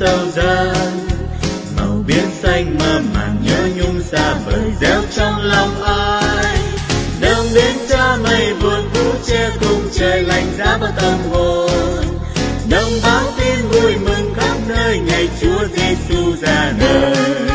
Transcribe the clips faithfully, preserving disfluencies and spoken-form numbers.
giàu dần. Màu biển xanh mơ màng nhớ nhung xa vời gieo trong lòng ai. Đồng đến cha mây buồn vũ che cùng trời lạnh giá bao tâm hồn. Đồng báo tin vui mừng khắp nơi ngày Chúa Giêsu ra đời.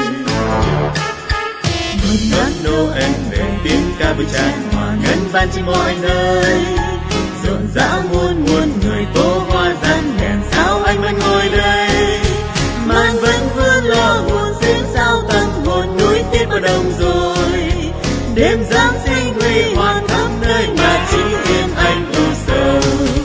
Mừng đón Noel về tiếng ca vui tràn hòa ngân vang trên mọi nơi. Rộn rã muôn muôn người tô hoa răng đèn sao anh vẫn ngồi đây. Màn vẫn vương lo buồn xin sao tâm hồn núi tiếc vào đồng rồi. Đêm Giáng sinh huy hoàng khắp nơi mà chỉ riêng anh ưu sầu.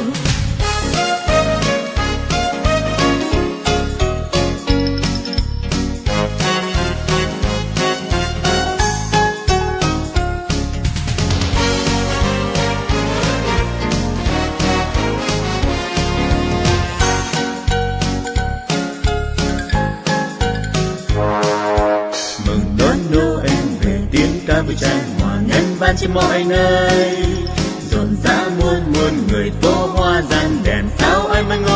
Vui tràn hòa ngân vang trên mọi nơi. Rộn rã muôn muôn người tô hoa răng đèn sao anh mang